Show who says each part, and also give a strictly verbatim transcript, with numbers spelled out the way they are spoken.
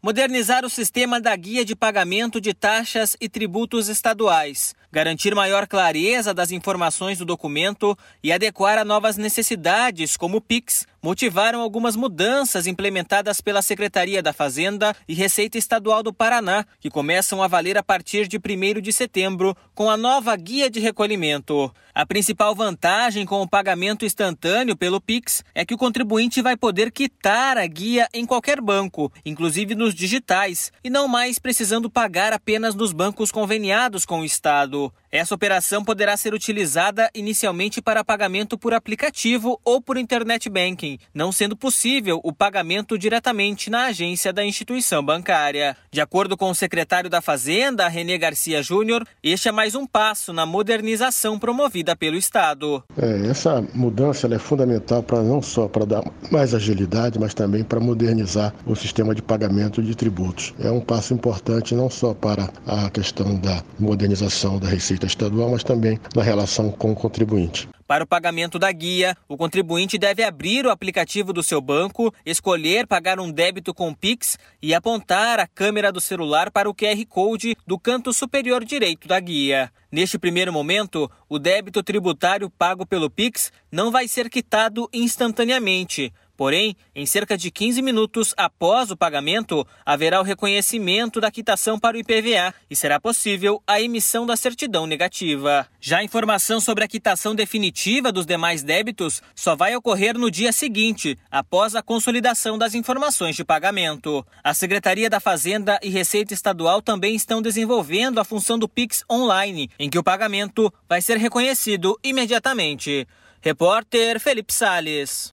Speaker 1: modernizar o sistema da guia de pagamento de taxas e tributos estaduais, garantir maior clareza das informações do documento e adequar a novas necessidades, como o Pix, motivaram algumas mudanças implementadas pela Secretaria da Fazenda e Receita Estadual do Paraná, que começam a valer a partir de primeiro de setembro, com a nova guia de recolhimento. A principal vantagem com o pagamento instantâneo pelo Pix é que o contribuinte vai poder quitar a guia em qualquer banco, inclusive nos digitais, e não mais precisando pagar apenas nos bancos conveniados com o Estado. Essa operação poderá ser utilizada inicialmente para pagamento por aplicativo ou por internet banking, não sendo possível o pagamento diretamente na agência da instituição bancária. De acordo com o secretário da Fazenda, René Garcia Júnior, este é mais um passo na modernização promovida pelo Estado.
Speaker 2: É, essa mudança ela é fundamental para não só para dar mais agilidade, mas também para modernizar o sistema de pagamento de tributos. É um passo importante não só para a questão da modernização da Receita Estadual, mas também na relação com o contribuinte.
Speaker 1: Para o pagamento da guia, o contribuinte deve abrir o aplicativo do seu banco, escolher pagar um débito com Pix e apontar a câmera do celular para o Q R Code do canto superior direito da guia. Neste primeiro momento, o débito tributário pago pelo Pix não vai ser quitado instantaneamente. Porém, em cerca de quinze minutos após o pagamento, haverá o reconhecimento da quitação para o I P V A e será possível a emissão da certidão negativa. Já a informação sobre a quitação definitiva dos demais débitos só vai ocorrer no dia seguinte, após a consolidação das informações de pagamento. A Secretaria da Fazenda e Receita Estadual também estão desenvolvendo a função do Pix Online, em que o pagamento vai ser reconhecido imediatamente. Repórter Felipe Salles.